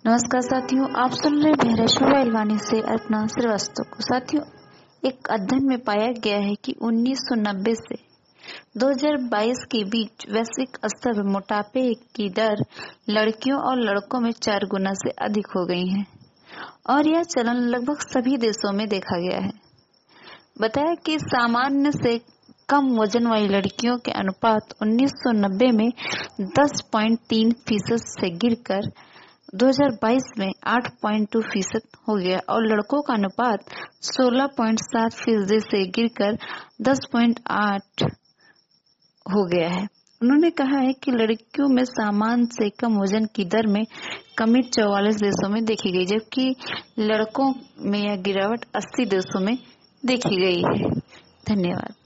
नमस्कार साथियों, आप सुन रहे हैं मोबाइल वाणी से अर्पणा श्रीवास्तव को। साथियों, एक अध्ययन में पाया गया है कि 1990 से 2022 के बीच वैश्विक स्तर पर मोटापे की दर लड़कियों और लड़कों में 4 गुना से अधिक हो गई है और यह चलन लगभग सभी देशों में देखा गया है। बताया कि सामान्य से कम वजन वाली लड़कियों के अनुपात 1990 में 10.3% से गिरकर 2022 में 8.2% हो गया और लड़कों का अनुपात 16.7% से गिरकर 10.8 हो गया है। उन्होंने कहा है कि लड़कियों में सामान्य से कम वजन की दर में कमी 44 देशों में देखी गई, जबकि लड़कों में यह गिरावट 80 देशों में देखी गई है। धन्यवाद।